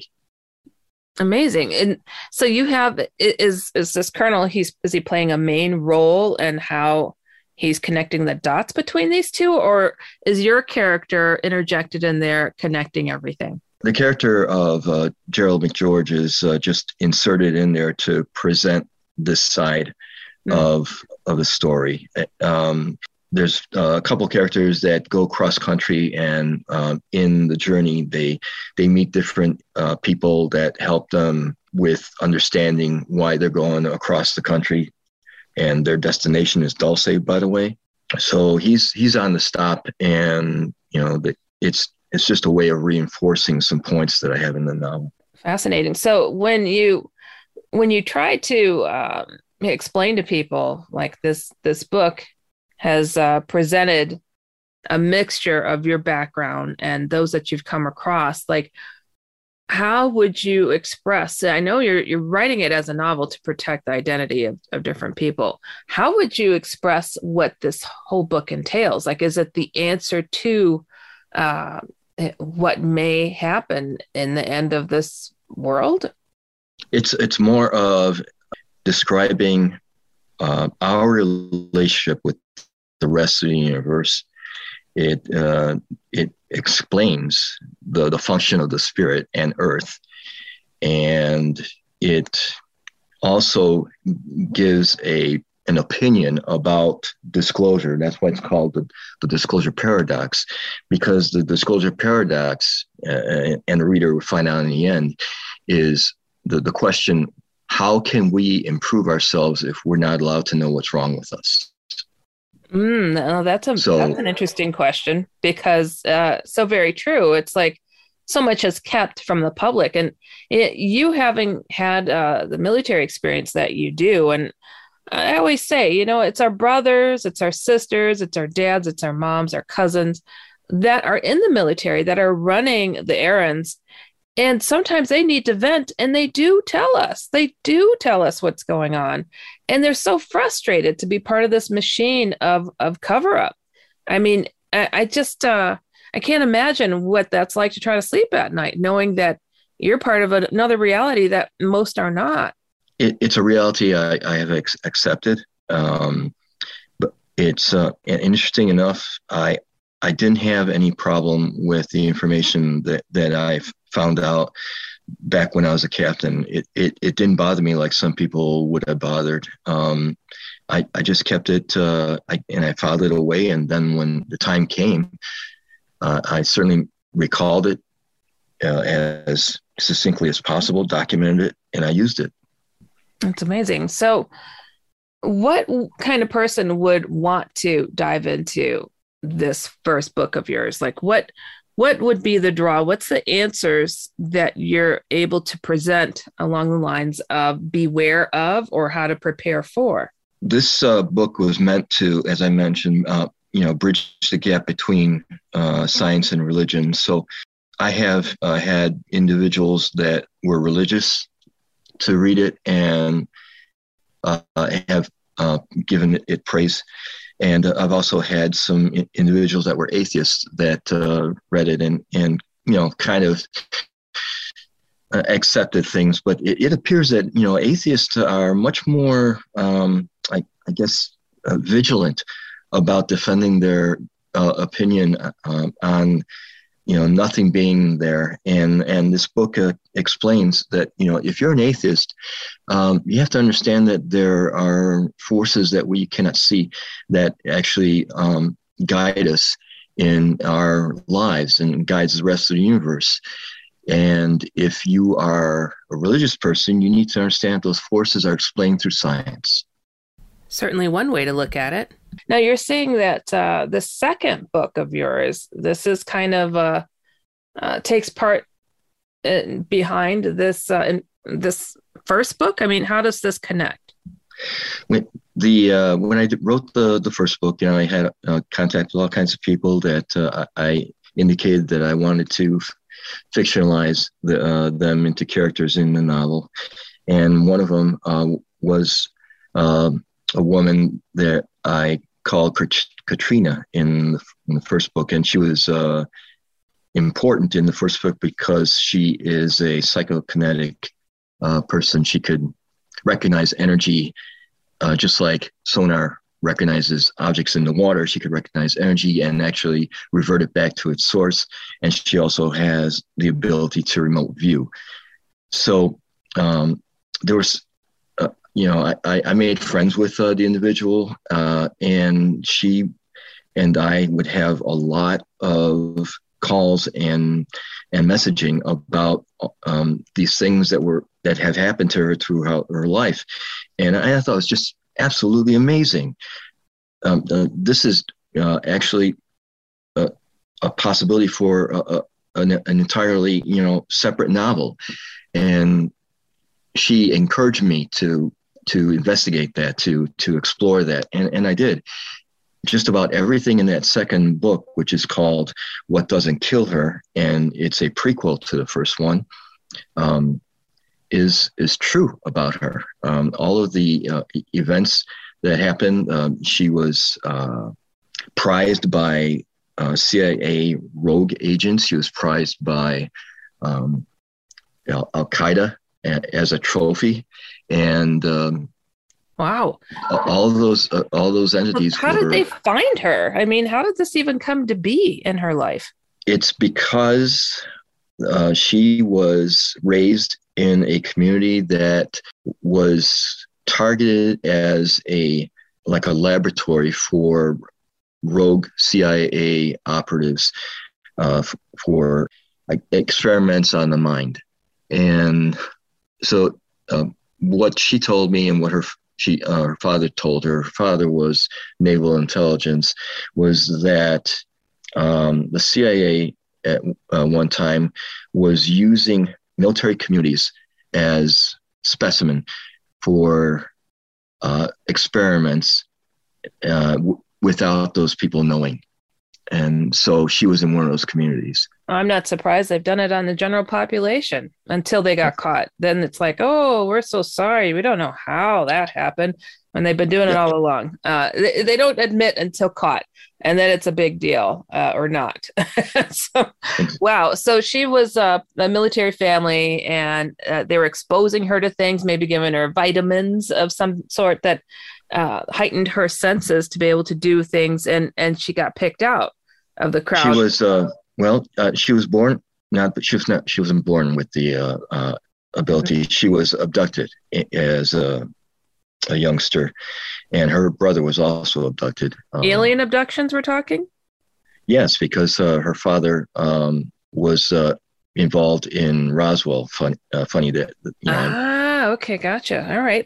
Amazing. And so you have, is is this Colonel, he's is he playing a main role in how he's connecting the dots between these two, or is your character interjected in there connecting everything? The character of uh, Gerald McGeorge is uh, just inserted in there to present this side mm. of of the story. Um, there's uh, a couple characters that go cross country, and um, in the journey, they they meet different uh, people that help them with understanding why they're going across the country, and their destination is Dulce, by the way. So he's he's on the stop, and you know the, it's it's just a way of reinforcing some points that I have in the novel. Fascinating. So when you when you try to um, explain to people like this, this book has uh, presented a mixture of your background and those that you've come across, like how would you express, I know you're you're writing it as a novel to protect the identity of, of different people. How would you express what this whole book entails? Like, is it the answer to uh, what may happen in the end of this world? It's it's more of describing uh, our relationship with the rest of the universe. It uh, it explains the, the function of the spirit and earth, and it also gives a an opinion about disclosure. That's why it's called the, the disclosure paradox, because the disclosure paradox, uh, and the reader will find out in the end, is the, the question, how can we improve ourselves if we're not allowed to know what's wrong with us? Mm, no, that's a so, that's an interesting question, because uh, so very true. It's like so much is kept from the public, and it, you having had uh, the military experience that you do, and I always say, you know, it's our brothers, it's our sisters, it's our dads, it's our moms, our cousins that are in the military that are running the errands. And sometimes they need to vent, and they do tell us, they do tell us what's going on. And they're so frustrated to be part of this machine of, of cover up. I mean, I, I just, uh, I can't imagine what that's like to try to sleep at night, knowing that you're part of another reality that most are not. It, it's a reality I, I have ex- accepted. Um, but it's uh, interesting enough. I, I didn't have any problem with the information that, that I've found out back when I was a captain. It, it it didn't bother me like some people would have bothered. Um, I, I just kept it uh, I, and I filed it away. And then when the time came, uh, I certainly recalled it uh, as succinctly as possible, documented it, and I used it. That's amazing. So what kind of person would want to dive into this first book of yours? Like what What would be the draw? What's the answers that you're able to present along the lines of beware of or how to prepare for? this uh, book was meant to, as I mentioned, uh, you know, bridge the gap between uh, science and religion. So I have uh, had individuals that were religious to read it and uh, have uh, given it, it praise. And uh, I've also had some individuals that were atheists that uh, read it and, and, you know, kind of uh, accepted things. But it, it appears that, you know, atheists are much more, um, I, I guess, uh, vigilant about defending their uh, opinion uh, on, you know, nothing being there. And and this book uh, explains that, you know, if you're an atheist, um, you have to understand that there are forces that we cannot see that actually um, guide us in our lives and guides the rest of the universe. And if you are a religious person, you need to understand those forces are explained through science. Certainly one way to look at it. Now, you're saying that uh, the second book of yours, this is kind of uh, uh, takes part in, behind this uh, in, this first book. I mean, how does this connect? When the uh, when I wrote the the first book, you know, I had uh, contacted all kinds of people that uh, I indicated that I wanted to fictionalize the, uh, them into characters in the novel, and one of them uh, was uh, a woman that I called Katrina in the, in the first book, and she was uh, important in the first book because she is a psychokinetic uh, person. She could recognize energy uh, just like sonar recognizes objects in the water. She could recognize energy and actually revert it back to its source. And she also has the ability to remote view. So um, there was, uh, you know, I, I made friends with uh, the individual, uh, and she and I would have a lot of calls and and messaging about um, these things that were that have happened to her throughout her life. And I thought it was just absolutely amazing. Um, uh, this is uh, actually a, a possibility for a, a, an, an entirely, you know, separate novel. And she encouraged me to to investigate that, to to explore that, and and I did. Just about everything in that second book, which is called What Doesn't Kill Her, and it's a prequel to the first one, um, is is true about her. Um, all of the uh, events that happened, um, she was uh, prized by uh, C I A rogue agents. She was prized by um, Al- Al-Qaeda a- as a trophy, and um, wow, all of those uh, all those entities. How were, did they find her? I mean, how did this even come to be in her life? It's because uh, she was raised in a community that was targeted as a like a laboratory for rogue C I A operatives uh, f- for like, experiments on the mind. And so uh, what she told me and what her she uh, her father told her, her father was naval intelligence, was that um, the C I A at uh, one time was using military communities as specimen for uh, experiments uh, w- without those people knowing. And so she was in one of those communities. I'm not surprised. They've done it on the general population until they got caught. Then it's like, oh, we're so sorry. We don't know how that happened. When they've been doing it all along. Uh, they, they don't admit until caught. And then it's a big deal uh, or not. So, wow. So she was uh, a military family, and uh, they were exposing her to things, maybe giving her vitamins of some sort that uh, heightened her senses to be able to do things. And, and she got picked out of the crowd. She was, uh, well, uh, she was born, not, but she was not, she wasn't born with the uh, uh, ability. Mm-hmm. She was abducted as a, a youngster, and her brother was also abducted. Um, Alien abductions we're talking? Yes, because uh, her father um, was uh, involved in Roswell. Fun, uh, funny that, you know. Ah, okay, gotcha. All right.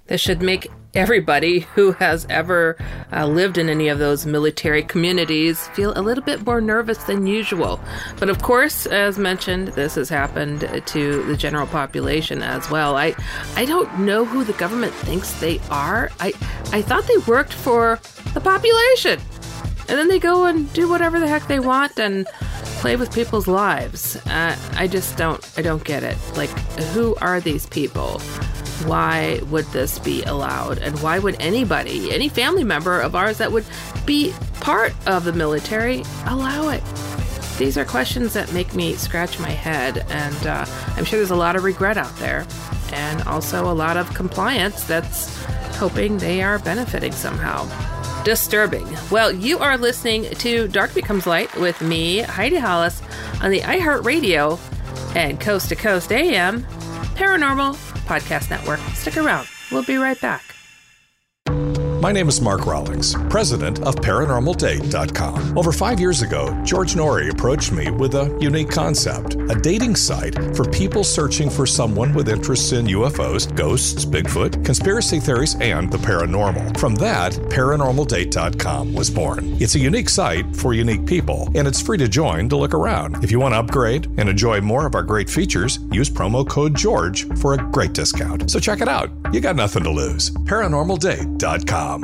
This should make everybody who has ever uh, lived in any of those military communities feel a little bit more nervous than usual. But of course, as mentioned, this has happened to the general population as well. I I don't know who the government thinks they are. I, I thought they worked for the population. And then they go and do whatever the heck they want and play with people's lives. Uh, I just don't, I don't get it. Like, who are these people? Why would this be allowed? And why would anybody, any family member of ours that would be part of the military, allow it? These are questions that make me scratch my head. And uh, I'm sure there's a lot of regret out there. And also a lot of compliance that's hoping they are benefiting somehow. Disturbing. Well, you are listening to Dark Becomes Light with me, Heidi Hollis, on the iHeartRadio and Coast to Coast A M Paranormal Podcast Network. Stick around. We'll be right back. My name is Mark Rawlings, president of Paranormal Date dot com. Over five years ago, George Norrie approached me with a unique concept, a dating site for people searching for someone with interests in U F Os, ghosts, Bigfoot, conspiracy theories, and the paranormal. From that, Paranormal Date dot com was born. It's a unique site for unique people, and it's free to join to look around. If you want to upgrade and enjoy more of our great features, use promo code GEORGE for a great discount. So check it out. You got nothing to lose. Paranormal Date dot com.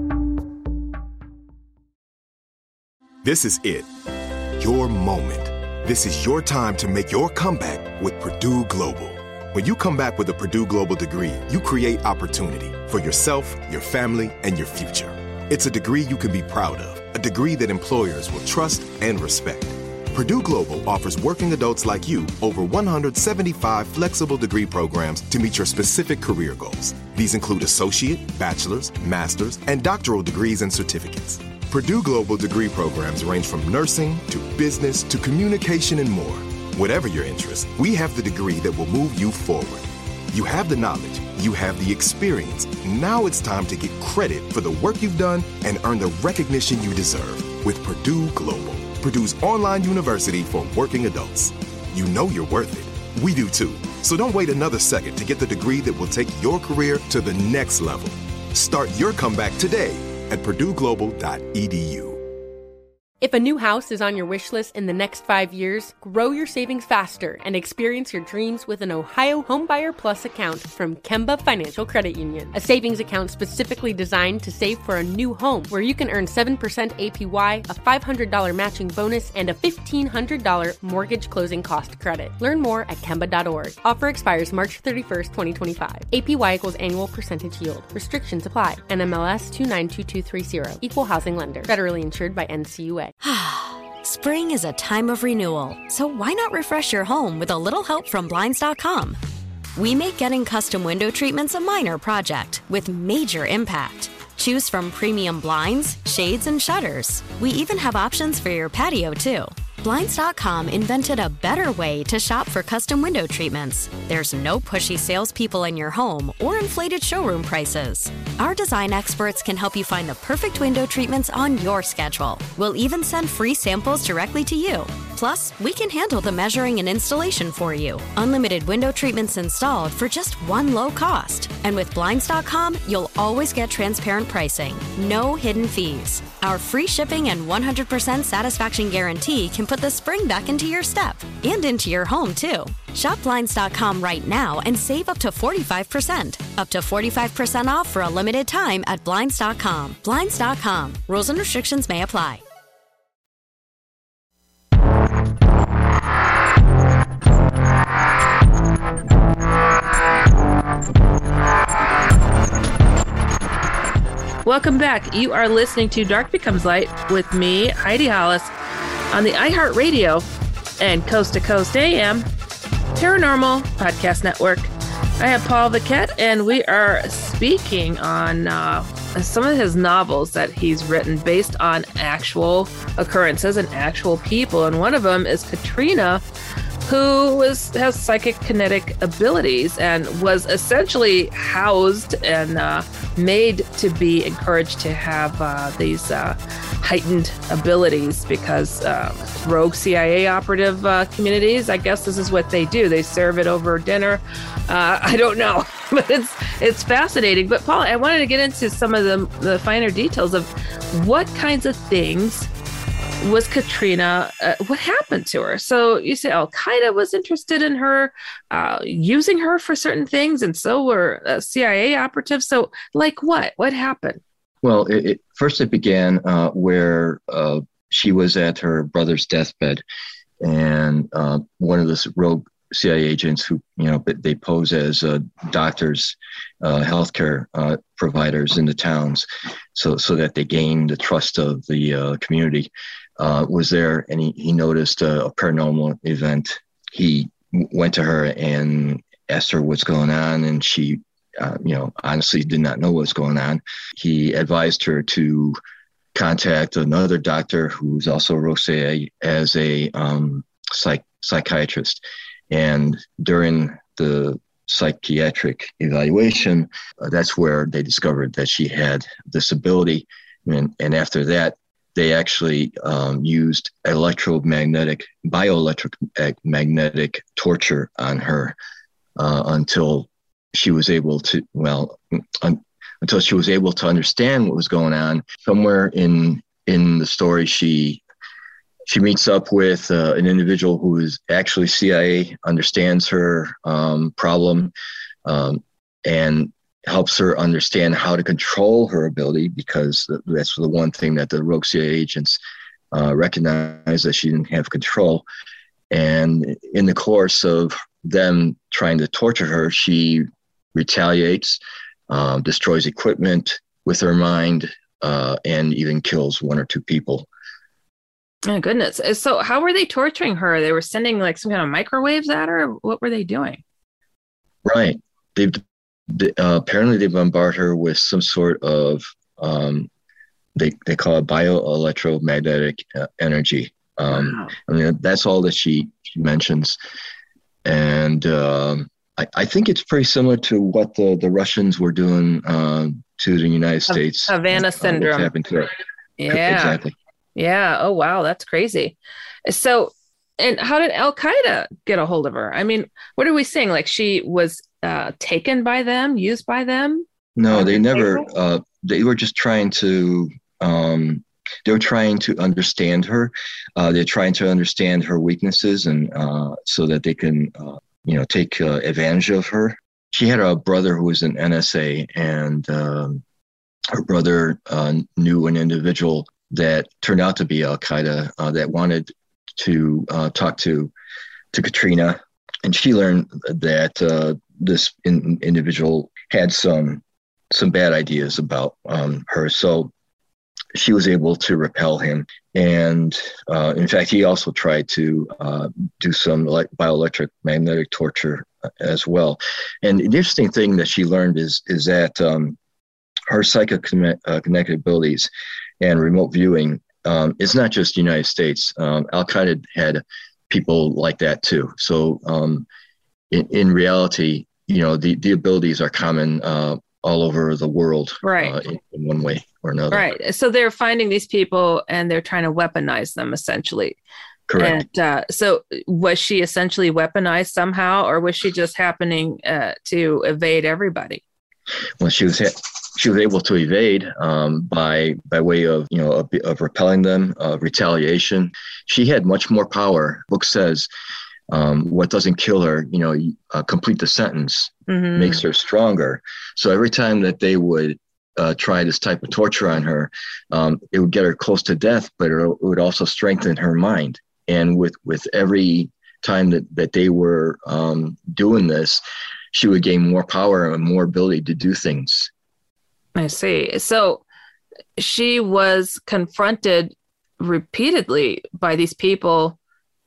This is it. Your moment. This is your time to make your comeback with Purdue Global. When you come back with a Purdue Global degree, you create opportunity for yourself, your family, and your future. It's a degree you can be proud of, a degree that employers will trust and respect. Purdue Global offers working adults like you over one hundred seventy-five flexible degree programs to meet your specific career goals. These include associate, bachelor's, master's, and doctoral degrees and certificates. Purdue Global degree programs range from nursing to business to communication and more. Whatever your interest, we have the degree that will move you forward. You have the knowledge, you have the experience. Now it's time to get credit for the work you've done and earn the recognition you deserve with Purdue Global, Purdue's online university for working adults. You know you're worth it. We do too. So don't wait another second to get the degree that will take your career to the next level. Start your comeback today at purdue global dot e d u. If a new house is on your wish list in the next five years, grow your savings faster and experience your dreams with an Ohio Homebuyer Plus account from Kemba Financial Credit Union. A savings account specifically designed to save for a new home where you can earn seven percent A P Y, a five hundred dollars matching bonus, and a fifteen hundred dollars mortgage closing cost credit. Learn more at kemba dot org. Offer expires March thirty-first, twenty twenty-five. A P Y equals annual percentage yield. Restrictions apply. N M L S two nine two two three zero. Equal housing lender. Federally insured by N C U A. Spring is a time of renewal, so why not refresh your home with a little help from Blinds dot com? We make getting custom window treatments a minor project with major impact. Choose from premium blinds, shades, and shutters. We even have options for your patio, too. Blinds dot com invented a better way to shop for custom window treatments. There's no pushy salespeople in your home or inflated showroom prices. Our design experts can help you find the perfect window treatments on your schedule. We'll even send free samples directly to you. Plus, we can handle the measuring and installation for you. Unlimited window treatments installed for just one low cost. And with Blinds dot com, you'll always get transparent pricing. No hidden fees. Our free shipping and one hundred percent satisfaction guarantee can put the spring back into your step and into your home, too. Shop Blinds dot com right now and save up to forty-five percent. Up to forty-five percent off for a limited time at Blinds dot com. Blinds dot com. Rules and restrictions may apply. Welcome back. You are listening to Dark Becomes Light with me, Heidi Hollis, on the iHeartRadio and Coast to Coast A M Paranormal Podcast Network. I have Paul Vaquette, and we are speaking on uh, some of his novels that he's written based on actual occurrences and actual people. And one of them is Katrina, who was, has psychic kinetic abilities and was essentially housed and uh, made to be encouraged to have uh, these uh, heightened abilities because uh, rogue C I A operative uh, communities, I guess this is what they do. They serve it over dinner. Uh, I don't know, but it's it's fascinating. But Paula, I wanted to get into some of the, the finer details of what kinds of things was Katrina, uh, what happened to her? So you say Al-Qaeda was interested in her, uh, using her for certain things, and so were uh, C I A operatives. So like what? What happened? Well, it, it, first it began uh, where uh, she was at her brother's deathbed, and uh, one of the rogue C I A agents who, you know, they pose as uh, doctors, uh, healthcare uh, providers in the towns, so so that they gain the trust of the uh, community, uh, was there, and he, he noticed a, a paranormal event. He went to her and asked her what's going on, and she, uh, you know, honestly did not know what's going on. He advised her to contact another doctor who's also a rogue C I A as a um, psych psychiatrist. And during the psychiatric evaluation, uh, that's where they discovered that she had this ability. And, and after that, they actually um, used electromagnetic, bioelectromagnetic torture on her uh, until she was able to, well, un- until she was able to understand what was going on. Somewhere in in the story, she She meets up with uh, an individual who is actually C I A, understands her um, problem, um, and helps her understand how to control her ability, because that's the one thing that the rogue C I A agents uh, recognized, that she didn't have control. And in the course of them trying to torture her, she retaliates, uh, destroys equipment with her mind, uh, and even kills one or two people. Oh, goodness. So how were they torturing her? They were sending like some kind of microwaves at her? What were they doing? Right. They, they uh, apparently they bombard her with some sort of, um, they, they call it bioelectromagnetic uh, energy. Um, wow. I mean, that's all that she, she mentions. And um, I, I think it's pretty similar to what the, the Russians were doing uh, to the United States. Havana uh, syndrome. Happened to her. Yeah. Exactly. Yeah. Oh, wow. That's crazy. So, and how did Al-Qaeda get a hold of her? I mean, what are we saying? Like she was uh, taken by them, used by them? No, they never, uh, they were just trying to, um, they were trying to understand her. Uh, they're trying to understand her weaknesses, and uh, so that they can, uh, you know, take uh, advantage of her. She had a brother who was an N S A, and um, her brother uh, knew an individual that turned out to be Al-Qaeda uh, that wanted to uh, talk to to Katrina, and she learned that uh, this in, individual had some some bad ideas about um, her. So she was able to repel him, and uh, in fact, he also tried to uh, do some like bioelectric magnetic torture as well. And the interesting thing that she learned is is that um, her psychic uh, connected abilities and remote viewing um, is not just the United States. Um, Al-Qaeda had people like that too. So um, in, in reality, you know, the, the abilities are common uh, all over the world, right? Uh, in, in one way or another. Right. So they're finding these people and they're trying to weaponize them essentially. Correct. And uh, so was she essentially weaponized somehow, or was she just happening uh, to evade everybody? Well, she was ha- she was able to evade um, by by way of you know of, of repelling them, of retaliation. She had much more power. The book says, um, "What doesn't kill her, you know, uh, complete the sentence, mm-hmm. makes her stronger." So every time that they would uh, try this type of torture on her, um, it would get her close to death, but it would also strengthen her mind. And with with every time that that they were um, doing this, she would gain more power and more ability to do things. I see. So she was confronted repeatedly by these people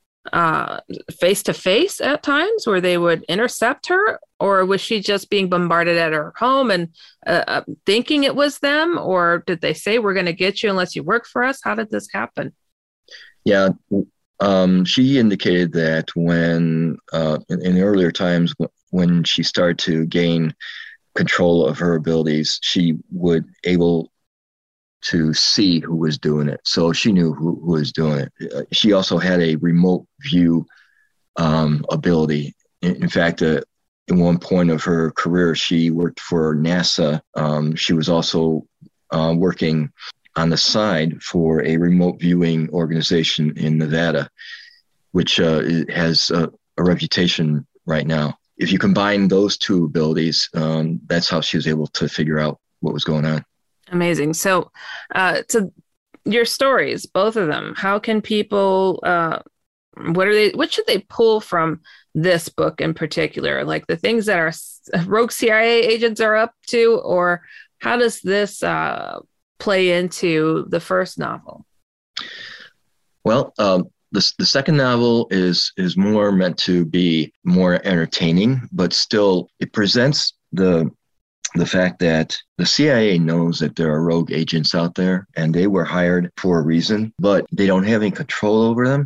uh, face to face at times where they would intercept her, or was she just being bombarded at her home and uh, thinking it was them? Or did they say, we're going to get you unless you work for us? How did this happen? Yeah. Um, she indicated that when uh, in, in earlier times, when she started to gain control of her abilities, she would able to see who was doing it. So she knew who, who was doing it. Uh, she also had a remote view um, ability. In, in fact, uh, in one point of her career, she worked for NASA. Um, she was also uh, working on the side for a remote viewing organization in Nevada, which uh, has a, a reputation right now. If you combine those two abilities, um, that's how she was able to figure out what was going on. Amazing. So, uh, to your stories, both of them, how can people, uh, what are they, what should they pull from this book in particular? Like the things that our rogue C I A agents are up to, or how does this uh, play into the first novel? Well, um, the, the second novel is, is more meant to be more entertaining, but still it presents the the fact that the C I A knows that there are rogue agents out there and they were hired for a reason, but they don't have any control over them.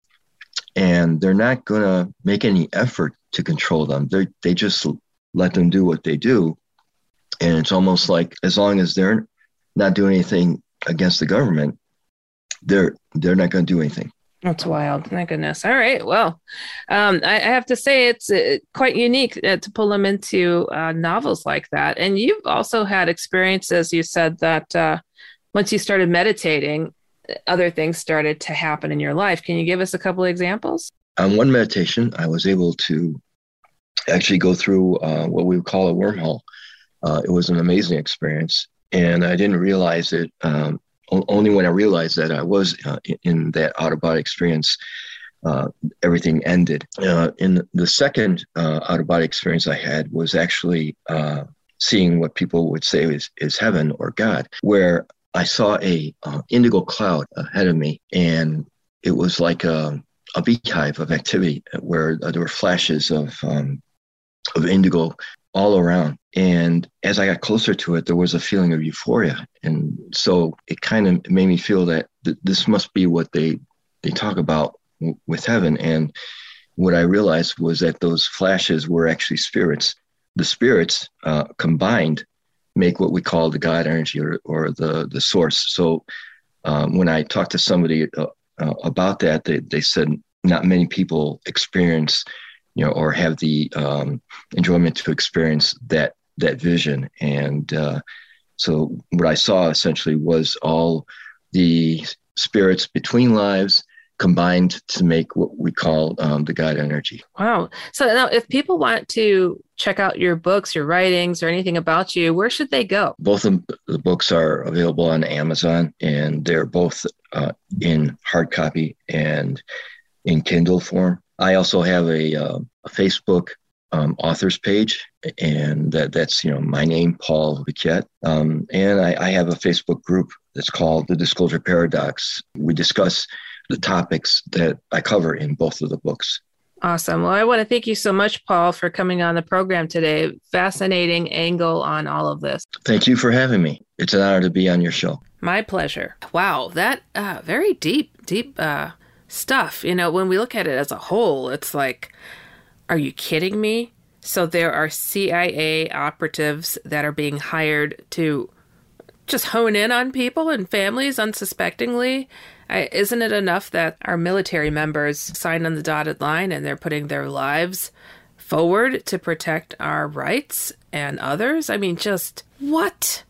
And they're not going to make any effort to control them. They they just let them do what they do. And it's almost like as long as they're not doing anything against the government, they're they're not going to do anything. That's wild. My goodness. All right. Well, um, I, I have to say it's uh, quite unique uh, to pull them into uh, novels like that. And you've also had experiences, you said, that uh, once you started meditating, other things started to happen in your life. Can you give us a couple of examples? On one meditation, I was able to actually go through uh, what we would call a wormhole. Uh, it was an amazing experience. And I didn't realize it. Um, Only when I realized that I was uh, in that out-of-body experience, uh, everything ended. Uh, in the second uh, out-of-body experience I had was actually uh, seeing what people would say is, is heaven or God, where I saw a uh, indigo cloud ahead of me, and it was like a, a beehive of activity where uh, there were flashes of um, of indigo all around. And as I got closer to it, there was a feeling of euphoria. And so it kind of made me feel that th- this must be what they, they talk about w- with heaven. And what I realized was that those flashes were actually spirits. The spirits uh, combined make what we call the God energy or, or the, the source. So um, when I talked to somebody uh, uh, about that, they, they said not many people experience you know, or have the um, enjoyment to experience that that vision. And uh, so what I saw essentially was all the spirits between lives combined to make what we call um, the God energy. Wow. So now if people want to check out your books, your writings, or anything about you, where should they go? Both of the books are available on Amazon, and they're both uh, in hard copy and in Kindle form. I also have a, uh, a Facebook um, authors page, and that, that's, you know, my name, Paul Paquette. Um, and I, I have a Facebook group that's called The Disclosure Paradox. We discuss the topics that I cover in both of the books. Awesome. Well, I want to thank you so much, Paul, for coming on the program today. Fascinating angle on all of this. Thank you for having me. It's an honor to be on your show. My pleasure. Wow, that uh, very deep, deep uh stuff. You know, when we look at it as a whole, it's like, are you kidding me? So there are C I A operatives that are being hired to just hone in on people and families unsuspectingly. I, isn't it enough that our military members signed on the dotted line and they're putting their lives forward to protect our rights and others? I mean, just what?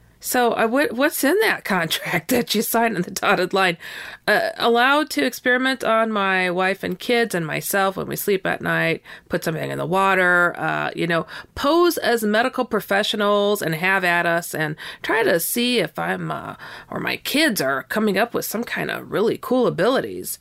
So uh, what, what's in that contract that you signed on the dotted line? Uh, allowed to experiment on my wife and kids and myself when we sleep at night, put something in the water, uh, you know, pose as medical professionals and have at us and try to see if I'm uh, or my kids are coming up with some kind of really cool abilities.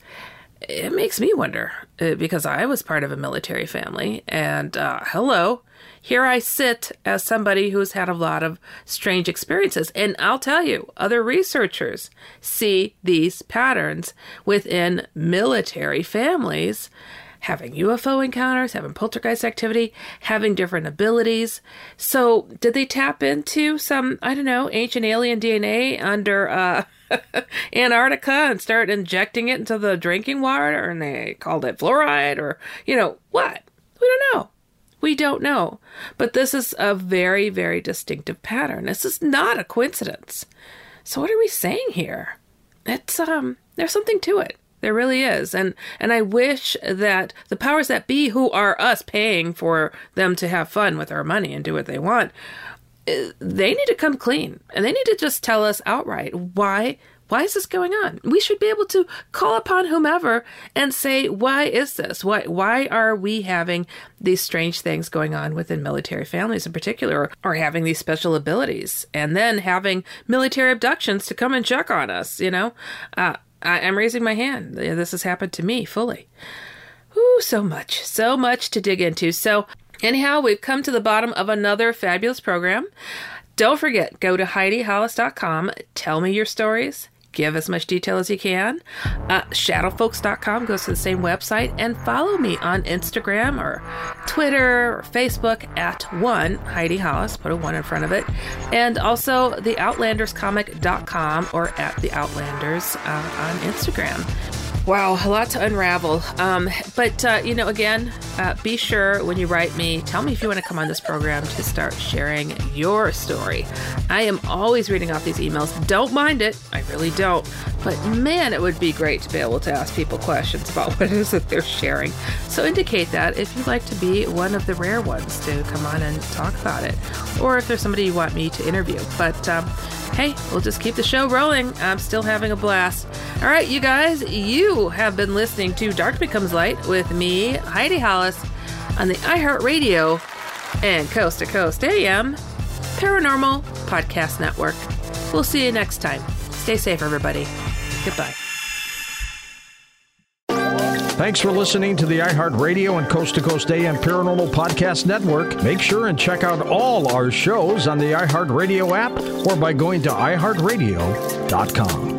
It makes me wonder uh, because I was part of a military family and uh, hello. Here I sit as somebody who's had a lot of strange experiences. And I'll tell you, other researchers see these patterns within military families, having U F O encounters, having poltergeist activity, having different abilities. So did they tap into some, I don't know, ancient alien D N A under uh, Antarctica and start injecting it into the drinking water? And they called it fluoride or, you know, what? We don't know. We don't know. But this is a very, very distinctive pattern. This is not a coincidence. So what are we saying here? It's um, there's something to it. There really is. And and I wish that the powers that be, who are us paying for them to have fun with our money and do what they want, they need to come clean. And they need to just tell us outright, why why is this going on? We should be able to call upon whomever and say, why is this? Why why are we having these strange things going on within military families in particular, or, or having these special abilities, and then having military abductions to come and check on us, you know? Uh, I, I'm raising my hand. This has happened to me fully. Ooh, so much, so much to dig into. So anyhow, we've come to the bottom of another fabulous program. Don't forget, go to Heidi Hollis dot com. Tell me your stories. Give as much detail as you can. Uh, shadow folks dot com goes to the same website. And follow me on Instagram or Twitter or Facebook at one Heidi Hollis. Put a one in front of it. And also the outlanders comic dot com or at the Outlanders uh, on Instagram. Wow, a lot to unravel. Um, but, uh, you know, again, uh, be sure when you write me, tell me if you want to come on this program to start sharing your story. I am always reading off these emails. Don't mind it. I really don't. But man, it would be great to be able to ask people questions about what it is that they're sharing. So indicate that if you'd like to be one of the rare ones to come on and talk about it, or if there's somebody you want me to interview. But um, hey, we'll just keep the show rolling. I'm still having a blast. All right, you guys, you have been listening to Dark Becomes Light with me, Heidi Hollis, on the iHeartRadio and Coast to Coast A M Paranormal Podcast Network. We'll see you next time. Stay safe, everybody. Goodbye. Thanks for listening to the iHeartRadio and Coast to Coast A M Paranormal Podcast Network. Make sure and check out all our shows on the iHeartRadio app or by going to i heart radio dot com.